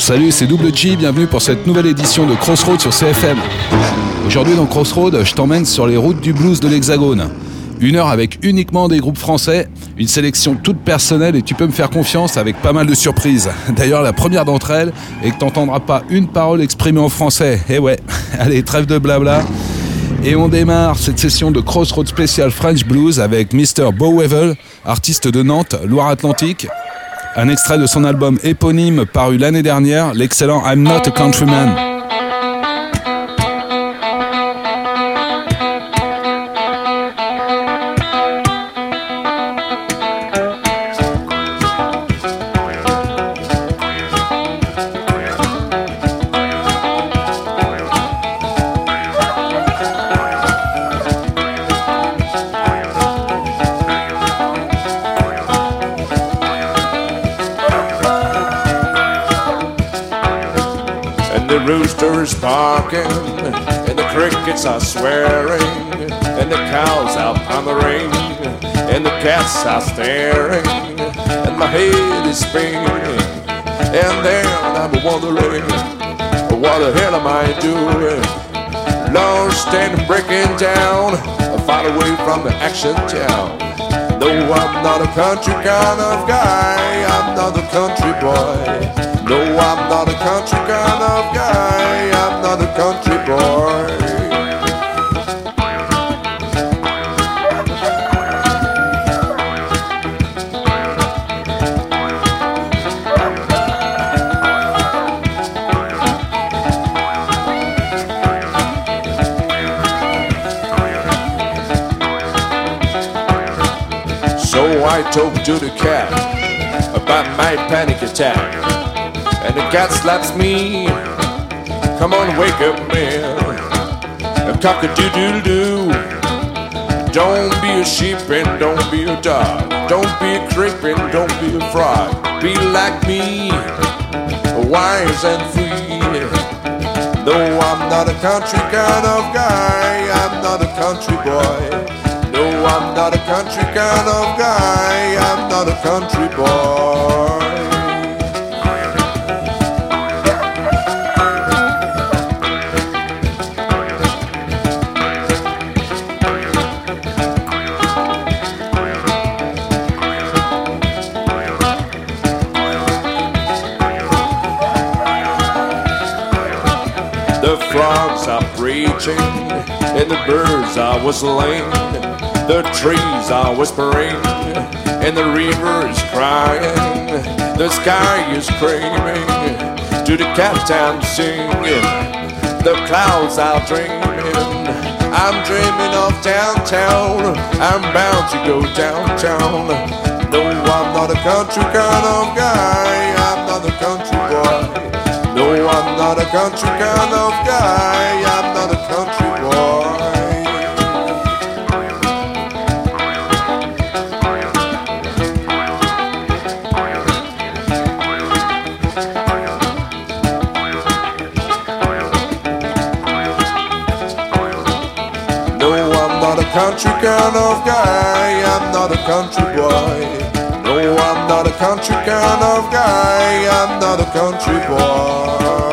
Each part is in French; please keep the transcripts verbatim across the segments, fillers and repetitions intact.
Salut, c'est Double G, bienvenue pour cette nouvelle édition de Crossroads sur C F M. Aujourd'hui dans Crossroads, je t'emmène sur les routes du blues de l'Hexagone. Une heure avec uniquement des groupes français, une sélection toute personnelle et tu peux me faire confiance avec pas mal de surprises. D'ailleurs, la première d'entre elles est que t'entendras pas une parole exprimée en français. Eh ouais, allez, trêve de blabla. Et on démarre cette session de Crossroads spécial French Blues avec mister Beau Wevel, artiste de Nantes, Loire-Atlantique. Un extrait de son album éponyme paru l'année dernière, l'excellent I'm Not a Countryman. Roosters barking, and the crickets are swearing, and the cows out clamoring, and the cats are staring, and my head is spinning, and then I'm wondering, what the hell am I doing? Lost and breaking down, far away from the action town. No, I'm not a country kind of guy, I'm not a country boy. No, I'm not a country kind of guy, I'm not a country boy. So I talked to the cat about my panic attack. And the cat slaps me, come on wake up man, a cock-a-doodle-doo. Don't be a sheep and don't be a dog, don't be a creep and don't be a frog. Be like me, wise and free. No, I'm not a country kind of guy, I'm not a country boy. No, I'm not a country kind of guy, I'm not a country boy. The frogs are preaching, and the birds are whistling. The trees are whispering, and the river is crying. The sky is screaming, to the cat I'm singing. The clouds are dreaming, I'm dreaming of downtown. I'm bound to go downtown. No, I'm not a country kind of guy, I'm not a country boy. No, I'm not a country kind of guy, I'm not a country boy. No, I'm not a country kind of guy, I'm not a country boy. No, I'm not a country kind of guy, I'm not a country boy.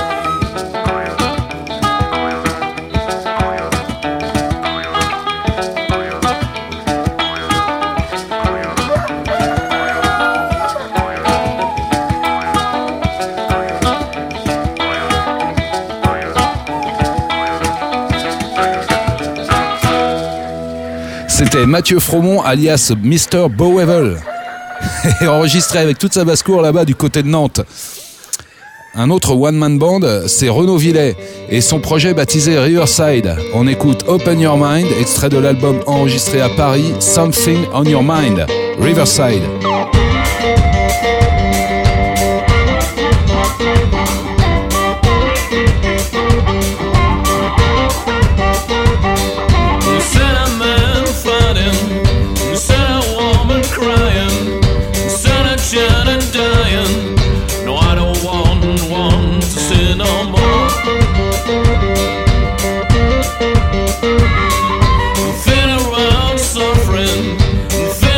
C'était Mathieu Fromont alias mister Beau Wevel. Et enregistré avec toute sa basse-cour là-bas du côté de Nantes. Un autre one-man band, c'est Renaud Villet et son projet baptisé Riverside. On écoute Open Your Mind, extrait de l'album enregistré à Paris, Something on Your Mind, Riverside.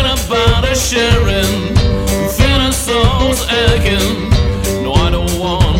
Sharing, feeling souls aching. No, I don't want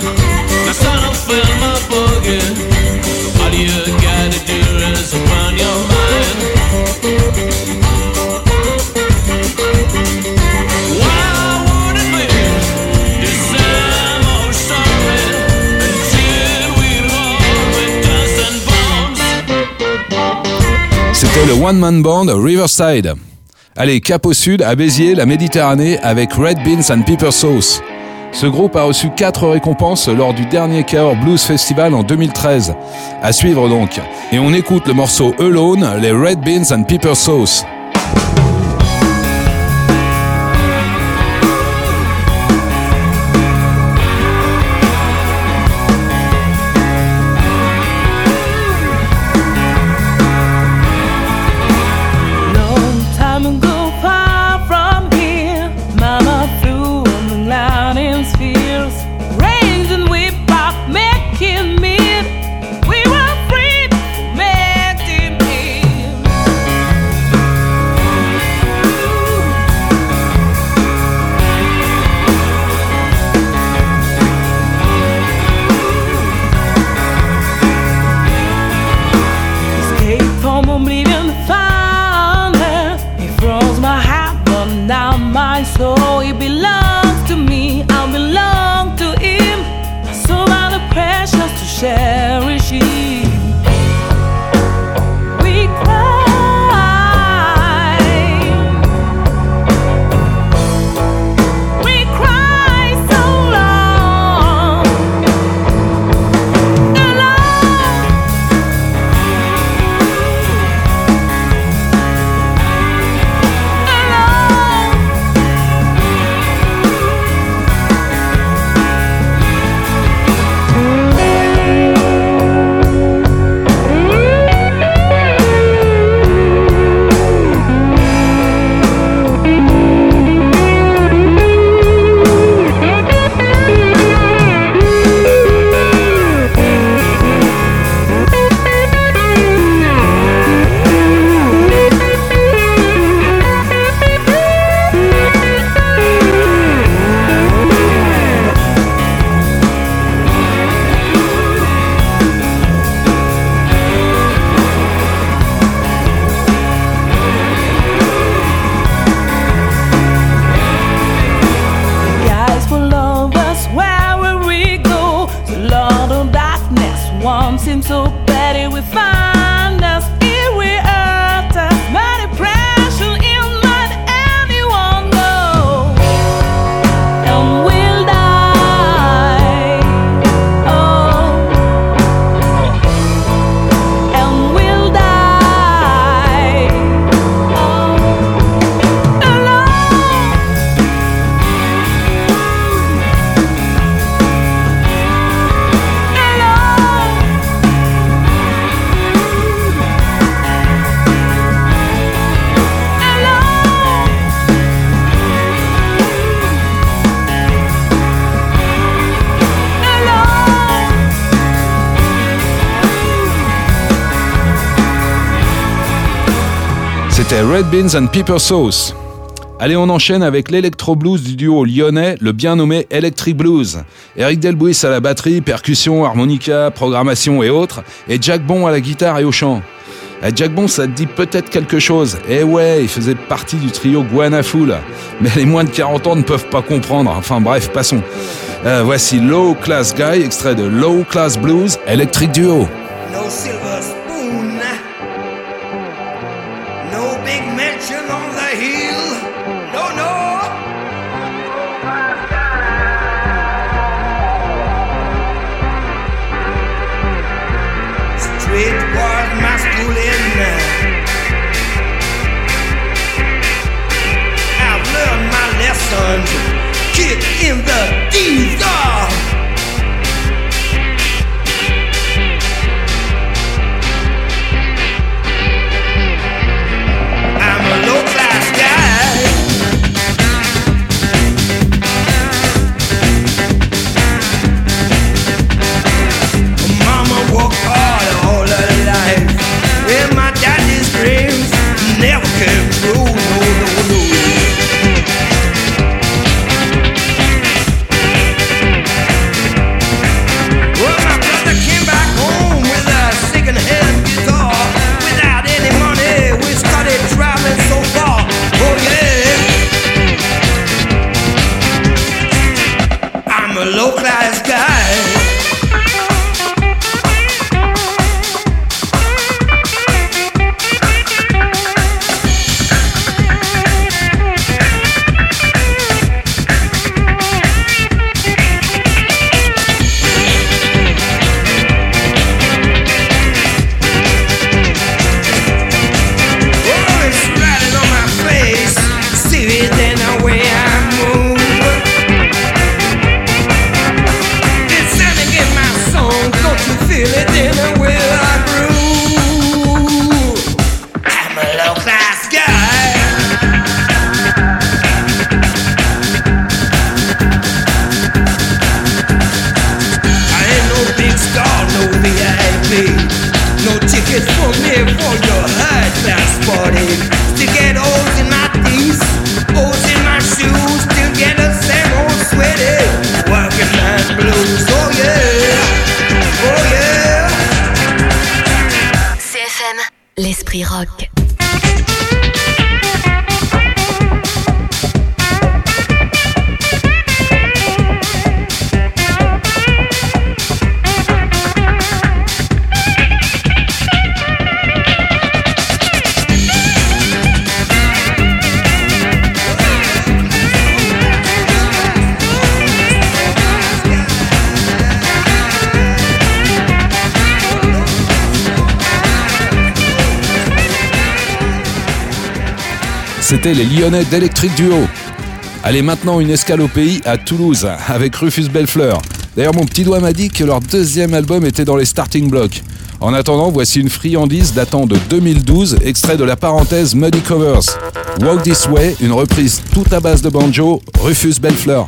My son will fill my pocket. All you gotta do is open your mind. Why would it be the same old story until we're all with dust and bones? C'était le One Man Band Riverside. Allez, cap au sud, à Béziers, la Méditerranée, avec Red Beans and Pepper Sauce. Ce groupe a reçu quatre récompenses lors du dernier Cahors Blues Festival en deux mille treize. À suivre donc. Et on écoute le morceau Alone, les Red Beans and Pepper Sauce. C'était Red Beans and Pepper Sauce. Allez, on enchaîne avec l'électro blues du duo lyonnais, le bien nommé Electric Blues. Eric Delbouis à la batterie, percussion, harmonica, programmation et autres, et Jack Bon à la guitare et au chant. Et Jack Bon, ça te dit peut-être quelque chose. Eh ouais, il faisait partie du trio Guana Fool. Mais les moins de quarante ans ne peuvent pas comprendre. Enfin bref, passons. Euh, voici Low Class Guy, extrait de Low Class Blues, Electric Duo. No silver spoon, no big mansion on the hill, no, no. Street was my schooling. I've learned my lessons, kick in the teeth. low class guy. L'esprit rock. C'était les Lyonnais d'Electric Duo. Allez, maintenant une escale au pays, à Toulouse, avec Rufus Bellefleur. D'ailleurs, mon petit doigt m'a dit que leur deuxième album était dans les starting blocks. En attendant, voici une friandise datant de deux mille douze, extrait de la parenthèse Muddy Covers. Walk This Way, une reprise toute à base de banjo, Rufus Bellefleur.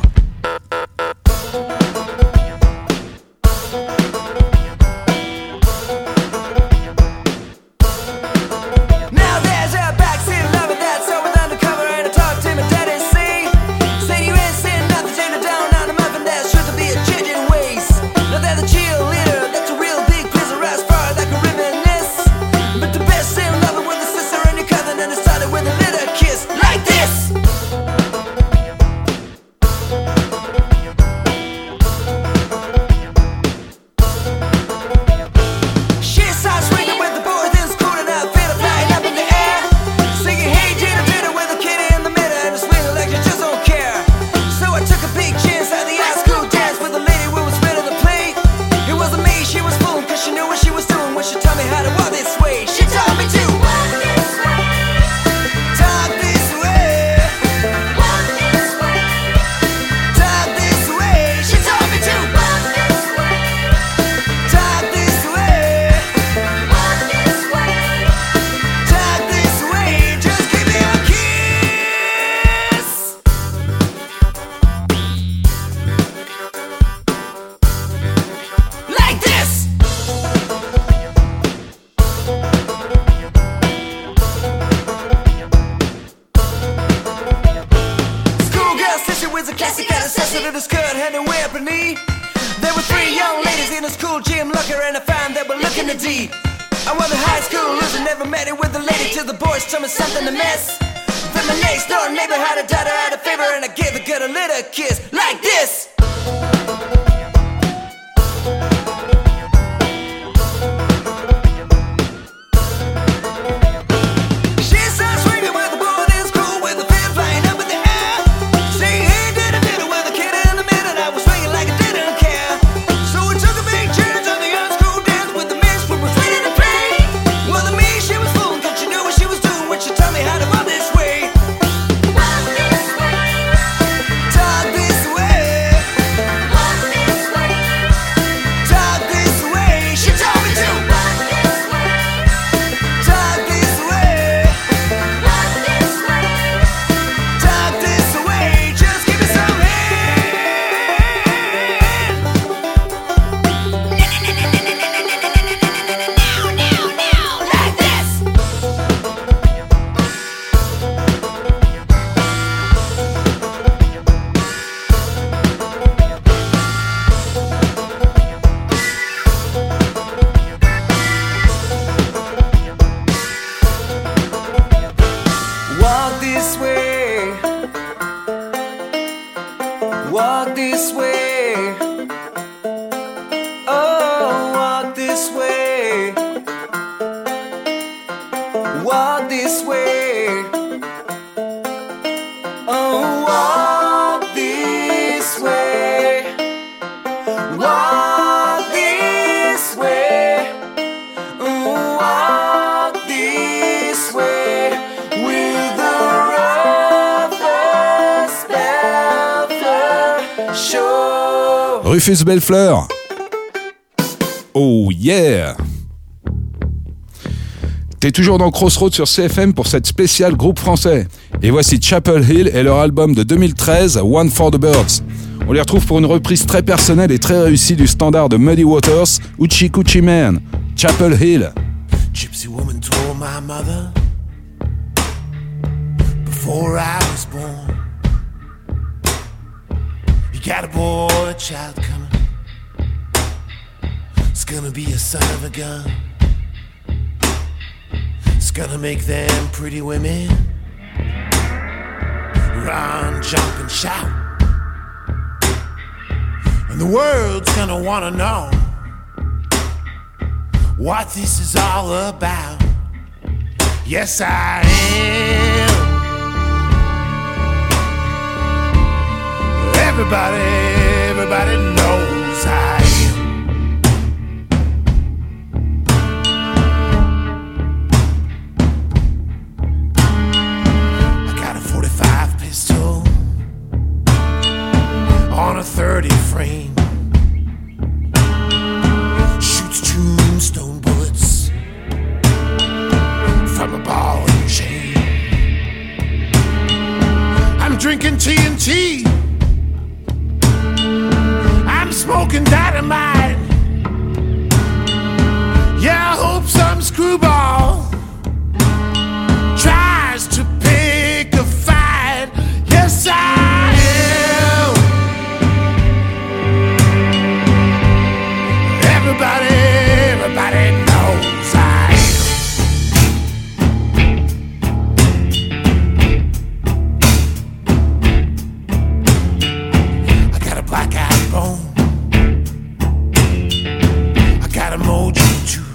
Walk this way, walk this way, with the Rufus Belfleur Show. Rufus Belfleur. Oh yeah. T'es toujours dans Crossroads sur C F M pour cette spéciale groupe français. Et voici Chapel Hill et leur album de deux mille treize, One for the Birds. On les retrouve pour une reprise très personnelle et très réussie du standard de Muddy Waters, Hoochie Coochie Man, Chapel Hill. Gypsy woman told my mother before I was born, you got a boy, a child coming. It's gonna be a son of a gun. It's gonna make them pretty women run, jump, and shout. And the world's gonna wanna know what this is all about. Yes, I am. Everybody, everybody knows I am. On a thirty frame, shoots tombstone bullets from a ball and chain. I'm drinking T N T, I'm smoking dynamite. Yeah, I hope some screwball tries to pick a fight. Yes, I Everybody, everybody knows I am. I got a black-eyed bone, I got a mojo too,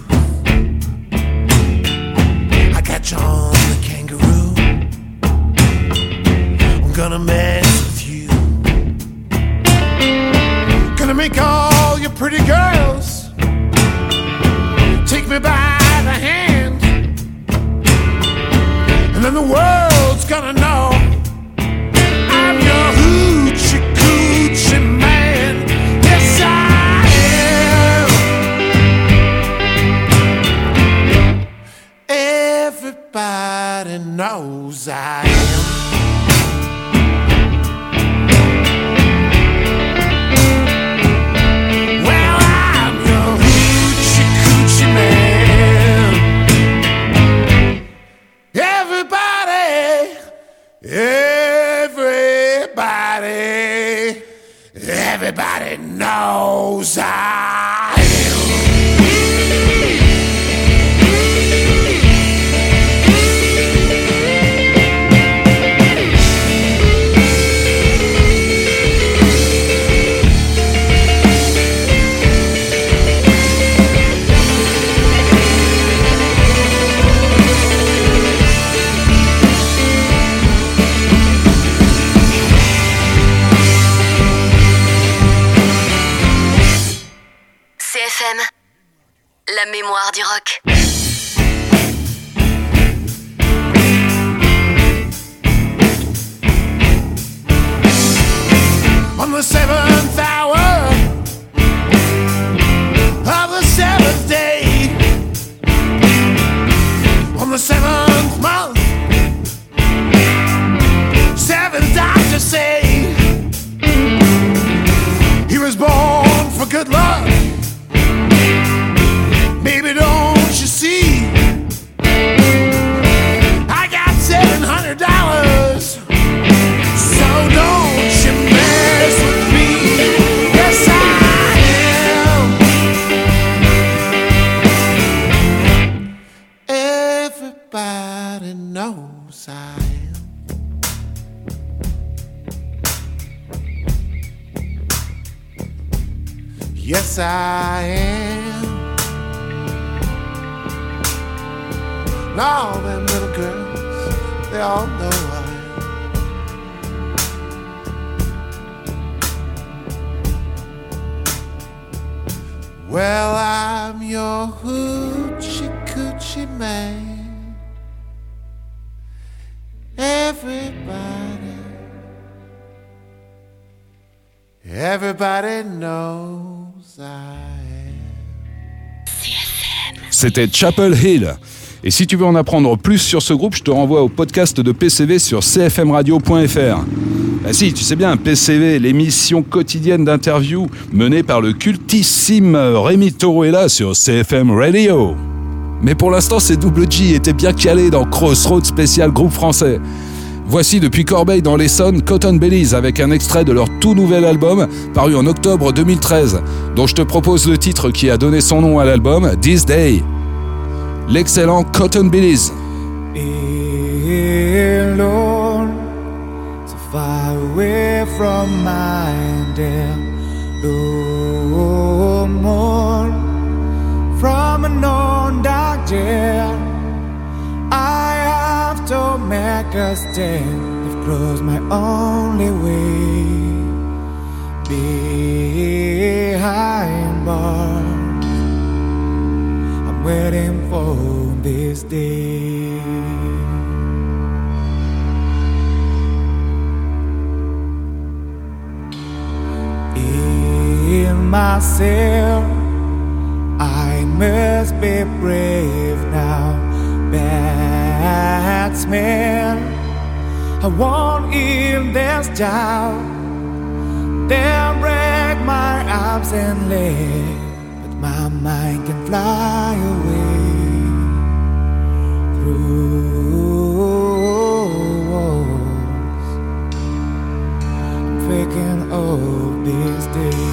I got John the kangaroo. I'm gonna mess with you, gonna make all your pretty girls take me by the hand, and then the world's gonna know I'm your hoochie coochie man. Yes, I am. Everybody knows I am. Everybody, everybody knows I am. La mémoire du rock. On the seventh hour of the seventh day, on the seventh month, seven doctors say he was born for good luck. Baby, don't you see? I got seven hundred dollars, so don't you mess with me. Yes, I am. Everybody knows I am. Yes, I am. And all them little girls, they all know I am. Well, I'm your hoochie coochie man. Everybody, everybody knows I am. C'était Chapel Hill. Et si tu veux en apprendre plus sur ce groupe, je te renvoie au podcast de P C V sur c f m radio point f r. Bah si, tu sais bien, P C V, l'émission quotidienne d'interview menée par le cultissime Rémi Toruella sur C F M Radio. Mais pour l'instant, c'est Double J était bien calé dans Crossroads spécial groupe français. Voici depuis Corbeil dans l'Essonne, Cotton Bellies avec un extrait de leur tout nouvel album paru en octobre deux mille treize, dont je te propose le titre qui a donné son nom à l'album, This Day. L'excellent Cotton Bellies. Alone, so far away from my dear, no more from an unknown dark jail. I have to make a stand. I've closed my only way behind bars. I'm waiting for this day. In my cell, I must be brave now. Bad smell, I won't in this job. They'll break my arms and legs, but my mind can fly away through walls. I'm thinking of this day.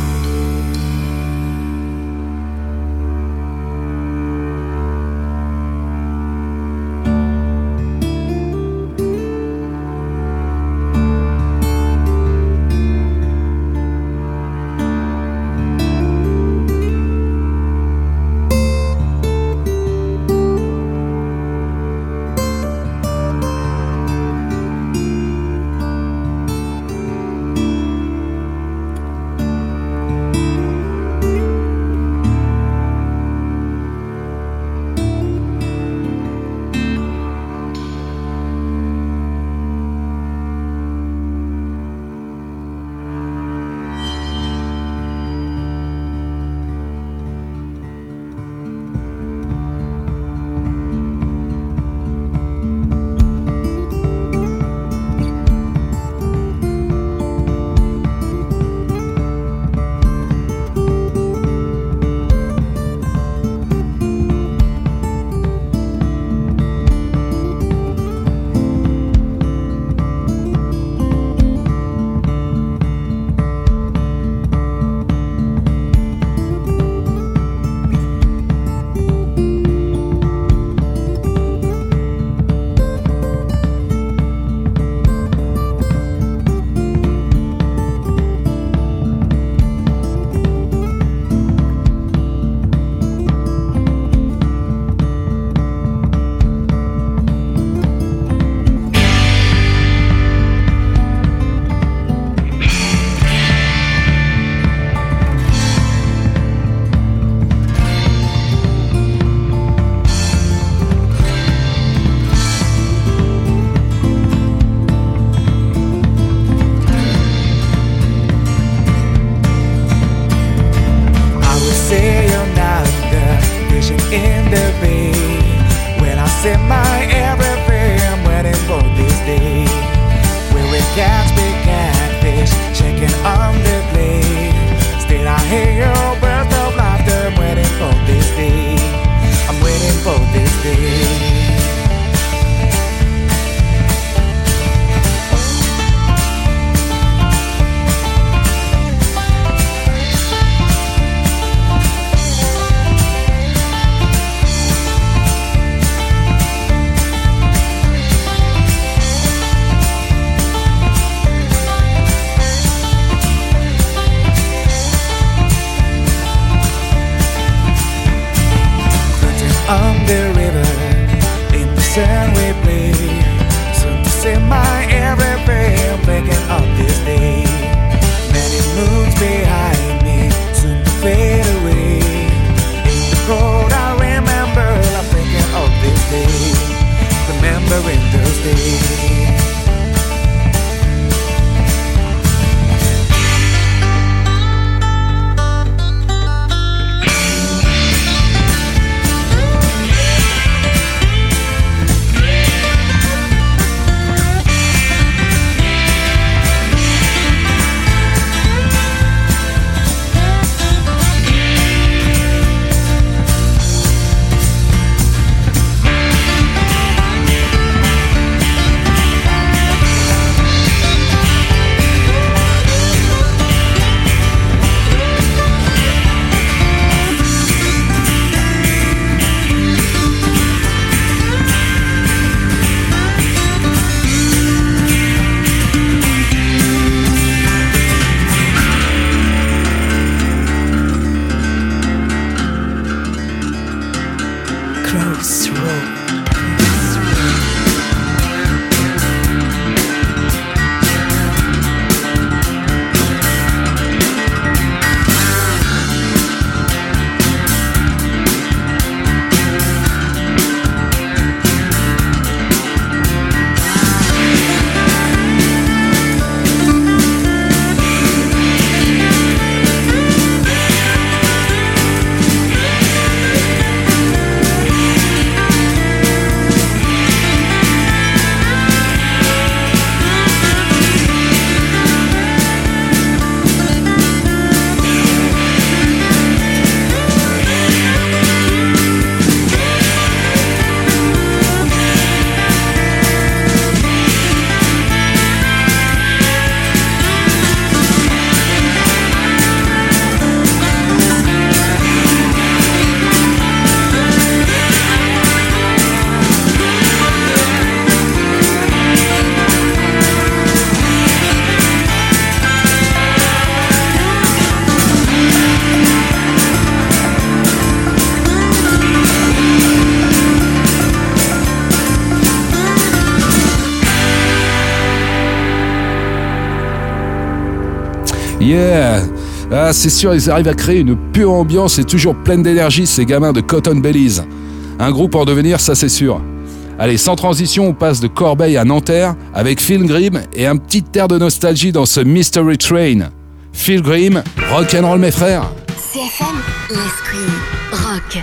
Yeah. Ah, c'est sûr, ils arrivent à créer une pure ambiance et toujours pleine d'énergie, ces gamins de Cotton Bellies. Un groupe en devenir, ça c'est sûr. Allez, sans transition, on passe de Corbeil à Nanterre avec Phil Grimm et un petit air de nostalgie dans ce Mystery Train. Phil Grimm, rock'n'roll mes frères. C F M, l'esprit rock.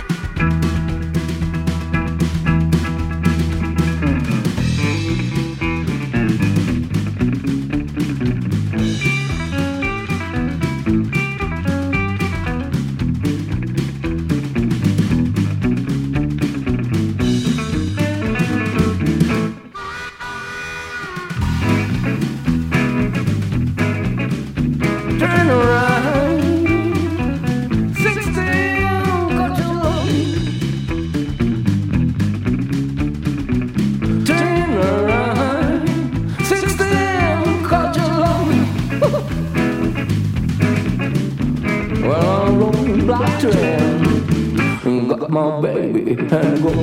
My baby and go.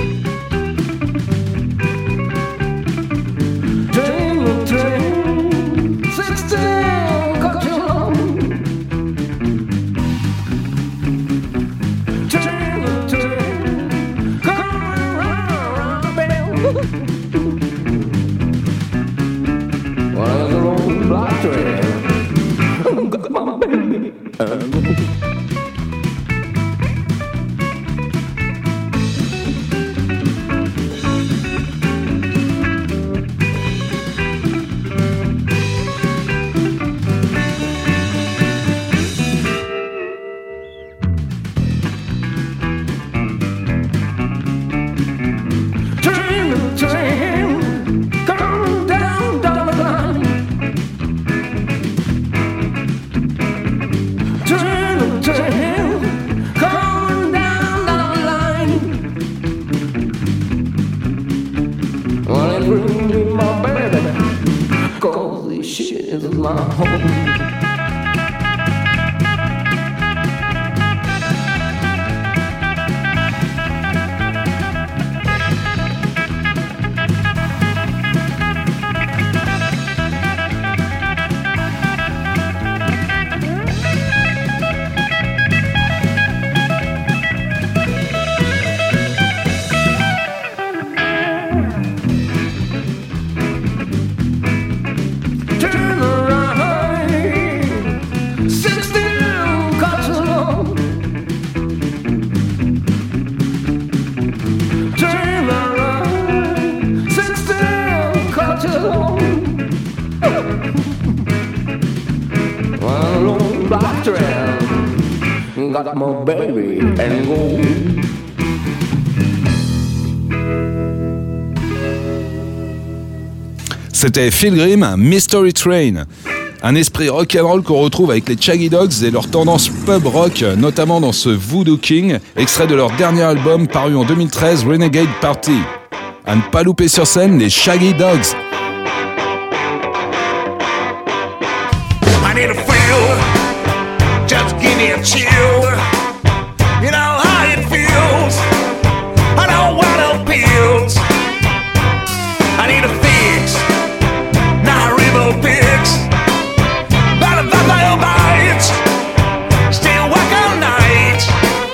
Train, train, sixteen, cut you long. Train, train, come around, baby. Well, the long black train got my baby and go. Got my baby and go. C'était Phil Grimm, Mystery Train. Un esprit rock'n'roll qu'on retrouve avec les Shaggy Dogs et leur tendance pub rock, notamment dans ce Voodoo King, extrait de leur dernier album paru en deux mille treize, Renegade Party. À ne pas louper sur scène, les Shaggy Dogs. I need a feel, just give me a chill. You know how it feels. I don't want no pills. I need a fix, not a real fix. But if I my bites, still work all night.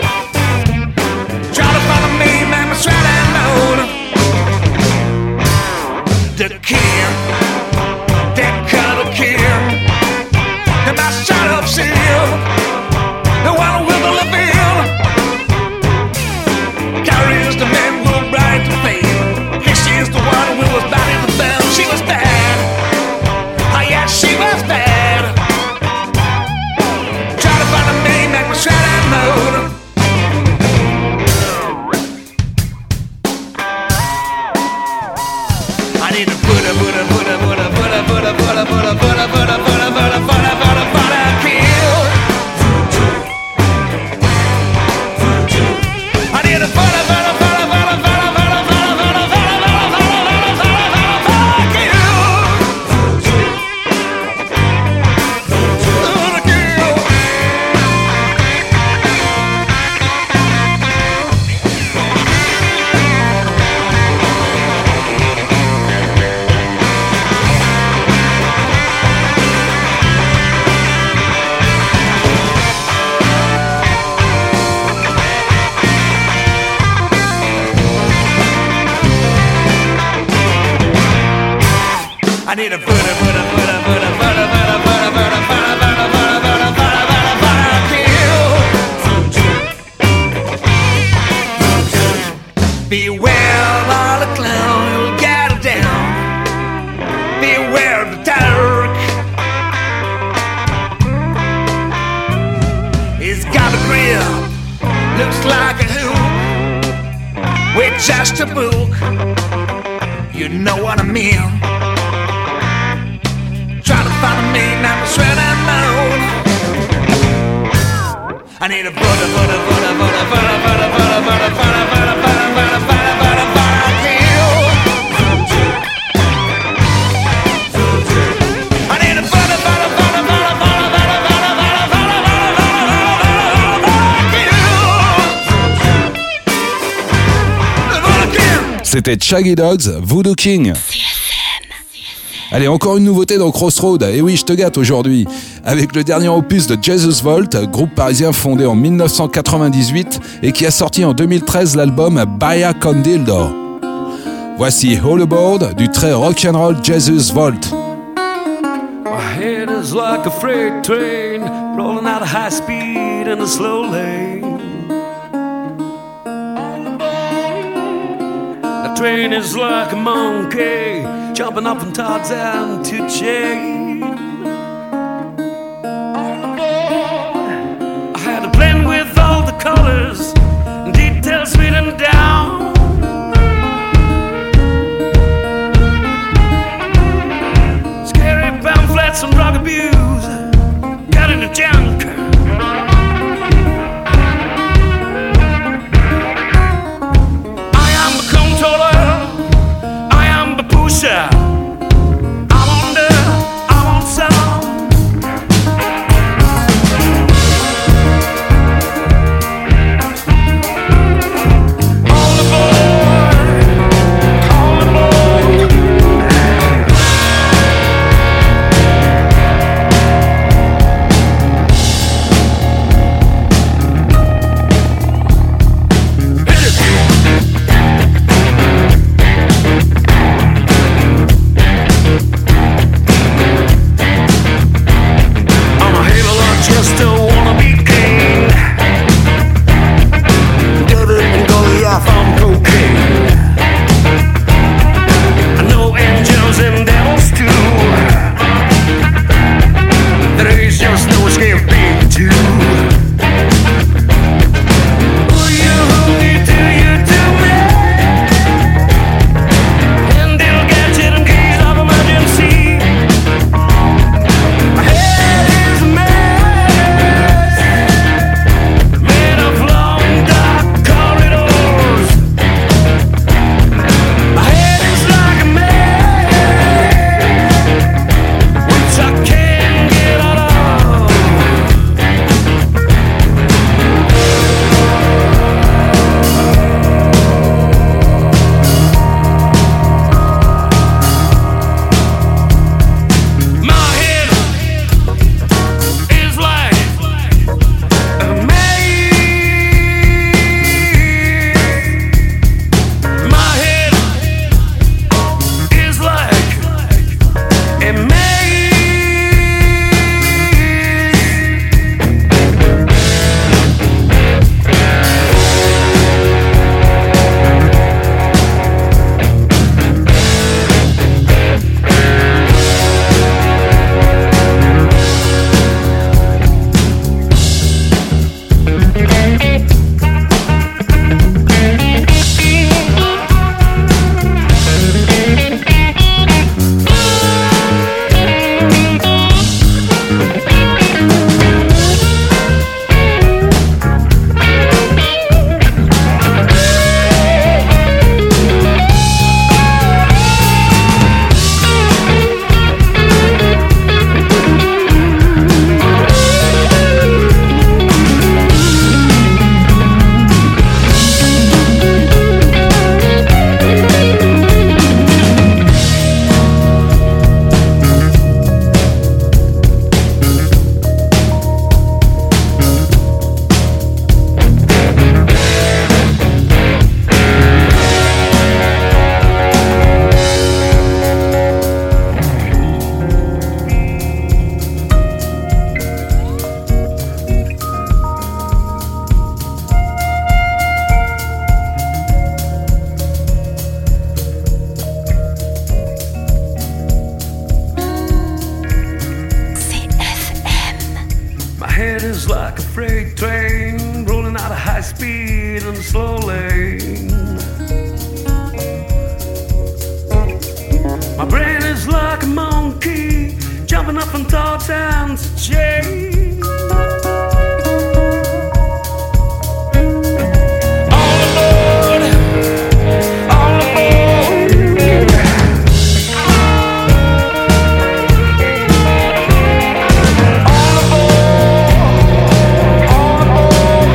Try to follow me, man, my sweating mode. The king, that color king. And my shut up seal. The one need a Buddha, Buddha, Buddha, Buddha, Buddha, Buddha, Buddha, Buddha, Buddha, Buddha, Buddha, Buddha, Buddha, Buddha, Buddha, kill. Beware of all the clown who'll get it down. Beware of the dark. He's got a grip, looks like a hoop with just a book. You know what I mean. Try to find me, I'm shredding mode. I need a Buddha, Buddha, Buddha, Buddha, Buddha, Buddha, Buddha, Buddha, Buddha, Buddha, Buddha, Buddha, Buddha, Buddha, Buddha, kill. I need a Buddha, Buddha, Buddha, Buddha, Buddha, Buddha, Buddha, Buddha, Buddha, Buddha, Buddha, Buddha, kill. C'était Shaggy Dogs, Voodoo King. Allez, encore une nouveauté dans Crossroad. Et oui, je te gâte aujourd'hui. Avec le dernier opus de Jesus Volt, groupe parisien fondé en dix-neuf cent quatre-vingt-dix-huit et qui a sorti en deux mille treize l'album Baya Con Dildo. Voici All Aboard du très rock'n'roll Jesus Volt. My head is like a freight train rolling out of high speed in a slow lane. The train is like a monkey jumping up from Tarzan to chain. I had a plan with all the colors and details written down. Scary pamphlets and drug abuse got in the junk. I am the controller, I am the pusher. I wonder, I high speed and slow lane. My brain is like a monkey, jumping up on thoughts and chains. All aboard, all aboard. All aboard, all aboard.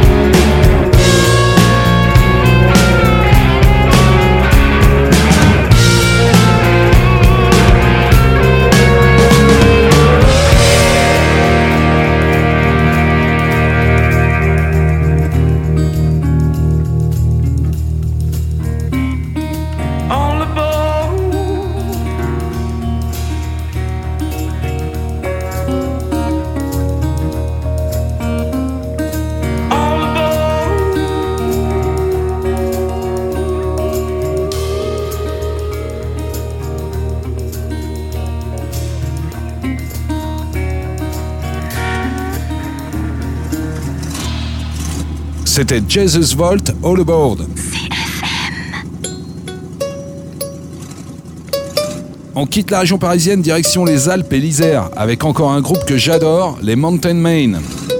All aboard. All aboard. C'était Jesus Volt, All Aboard. On quitte la région parisienne, direction les Alpes et l'Isère, avec encore un groupe que j'adore, les Mountain Main.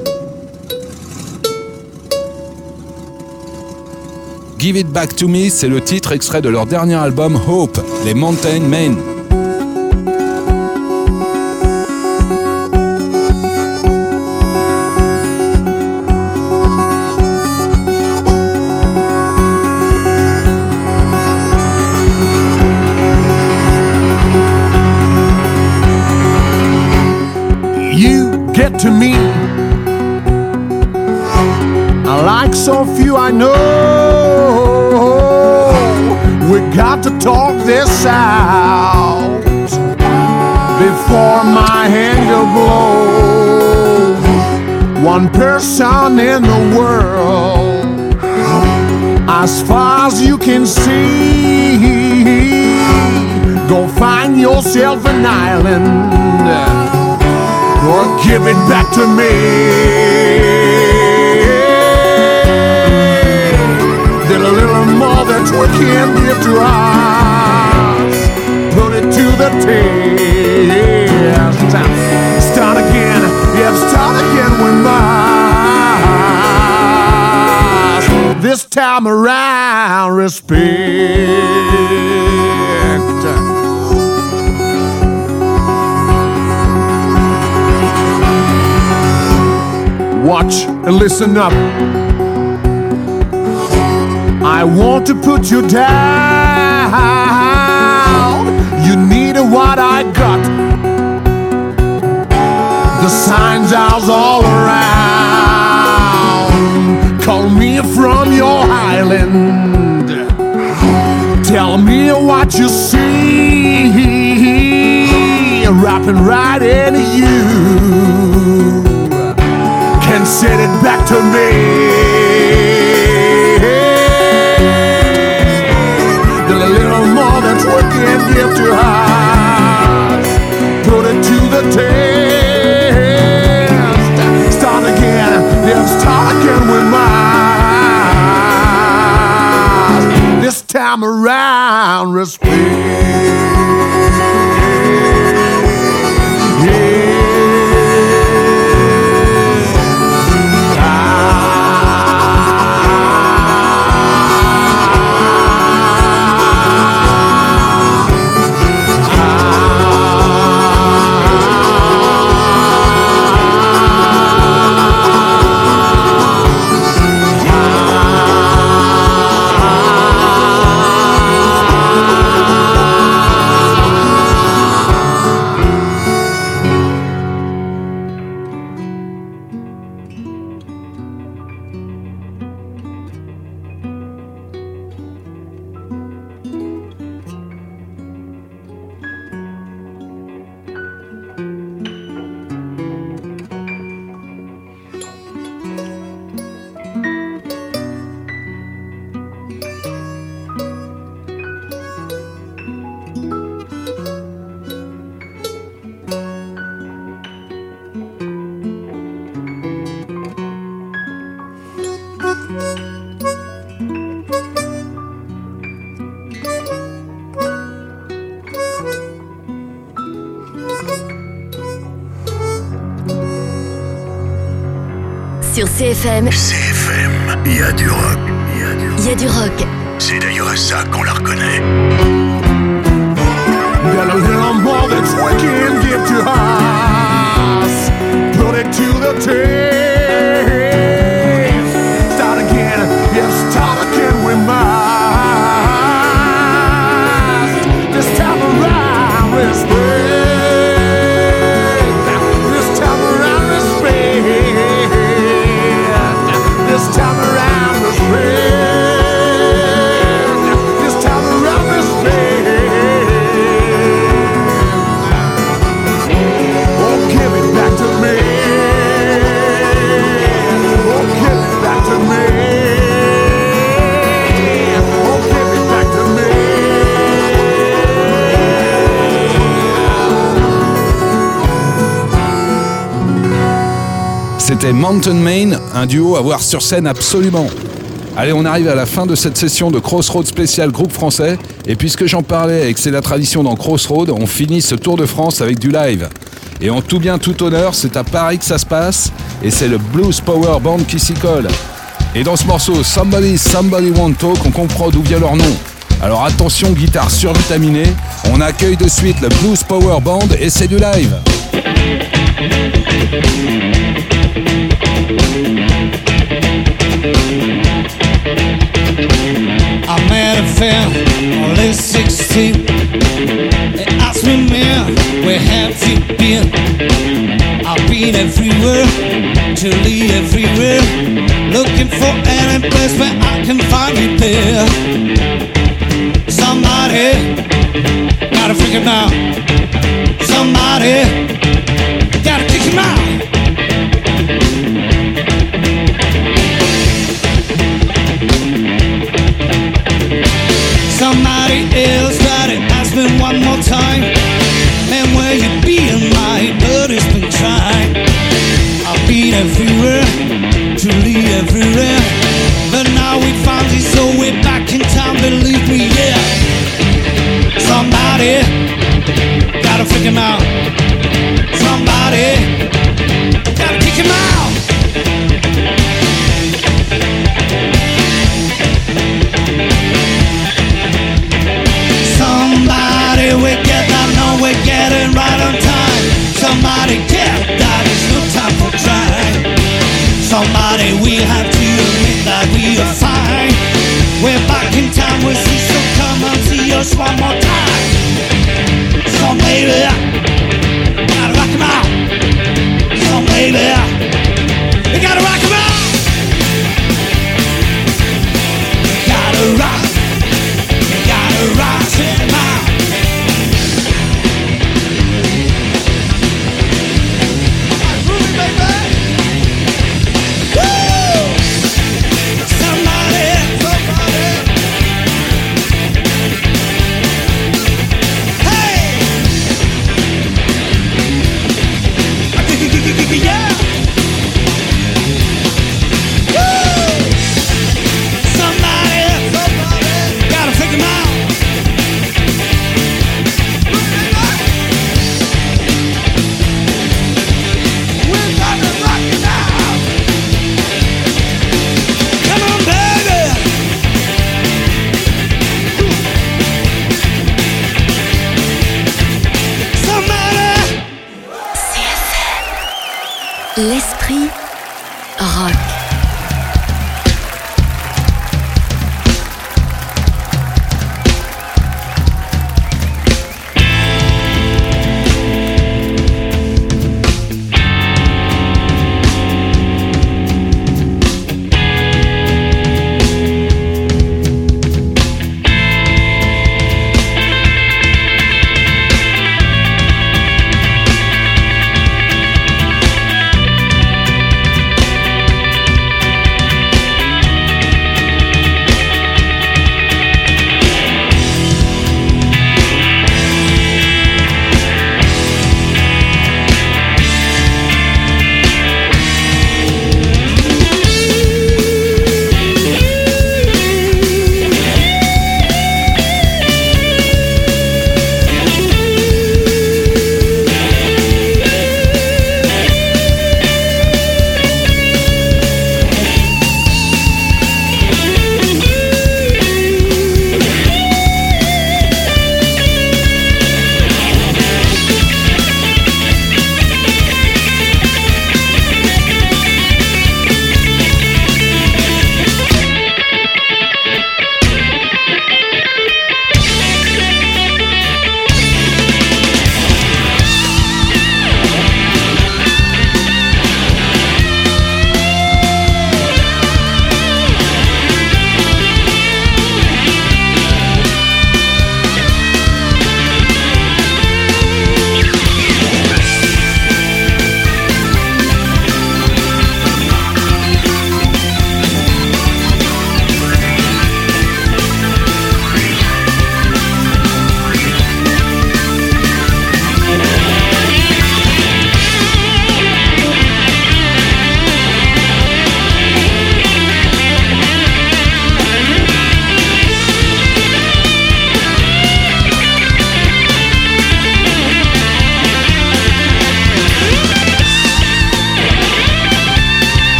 Give It Back to Me, c'est le titre extrait de leur dernier album Hope, les Mountain Main. You get to me, I like so few I know. We got to talk this out before my anger blows. One person in the world, as far as you can see. Go find yourself an island, or give it back to me. Did a little more that we can't give to us. Put it to the test. Start again, yeah, start again with us. This time around, respect. Watch and listen up. I want to put you down. You need what I got. The signs are all around. Call me from your island. Tell me what you see. Rapping right into you. And send it back to me. A little more than we can give to us. Put it to the test. Start again, then start again with mine. This time around, respect. Yeah. Sur C F M, C F M, il y a du rock, il y a du rock. il y a du rock. C'est d'ailleurs à ça qu'on la reconnaît. Got a little more that's wicked, give to us. Put it to the test. Start again, yes, start again, we must. This time around, respect. This time around, respect. This time around, respect. This time around, respect. C'était Mountain Main, un duo à voir sur scène absolument. Allez, on arrive à la fin de cette session de Crossroads spécial groupe français. Et puisque j'en parlais et que c'est la tradition dans Crossroads, on finit ce Tour de France avec du live. Et en tout bien, tout honneur, c'est à Paris que ça se passe. Et c'est le Blues Power Band qui s'y colle. Et dans ce morceau, Somebody, Somebody Want Talk, on comprend d'où vient leur nom. Alors attention, guitare survitaminée, on accueille de suite le Blues Power Band et c'est du live. I met a fair only sixteen. They asked me, man, where have you been? I've been everywhere, truly everywhere, looking for any place where I can find you there. Somebody gotta freak him out. Somebody gotta kick him out. Somebody else tried to ask me one more time, man, where you been? My blood has been trying. I've been everywhere, truly everywhere, but now we finally so we're back in town, believe me, yeah. Somebody gotta freak him out. Somebody gotta kick him out. Somebody we get that, no, we're getting right on time. Somebody get that, it's no time for trying. Somebody we have to admit that we are fine. We're back in town, we'll see, so come and see us one more time. So baby, gotta rock 'em out. So baby, you gotta rock 'em out. You gotta rock, you gotta rock 'em out. Yeah!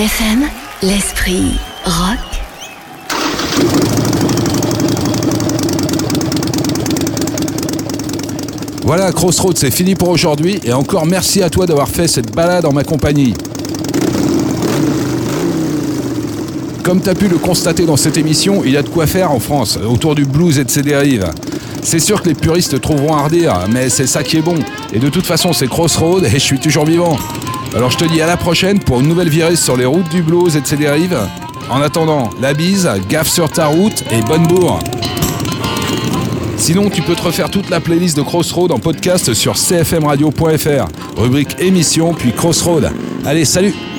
F M, l'esprit rock. Voilà, Crossroads, c'est fini pour aujourd'hui. Et encore merci à toi d'avoir fait cette balade en ma compagnie. Comme tu as pu le constater dans cette émission, il y a de quoi faire en France, autour du blues et de ses dérives. C'est sûr que les puristes trouveront à redire, mais c'est ça qui est bon. Et de toute façon, c'est Crossroads et je suis toujours vivant. Alors je te dis à la prochaine pour une nouvelle virée sur les routes du blues et de ses dérives. En attendant, la bise, gaffe sur ta route et bonne bourre. Sinon, tu peux te refaire toute la playlist de Crossroads en podcast sur c f m radio point f r, rubrique émission, puis Crossroads. Allez, salut!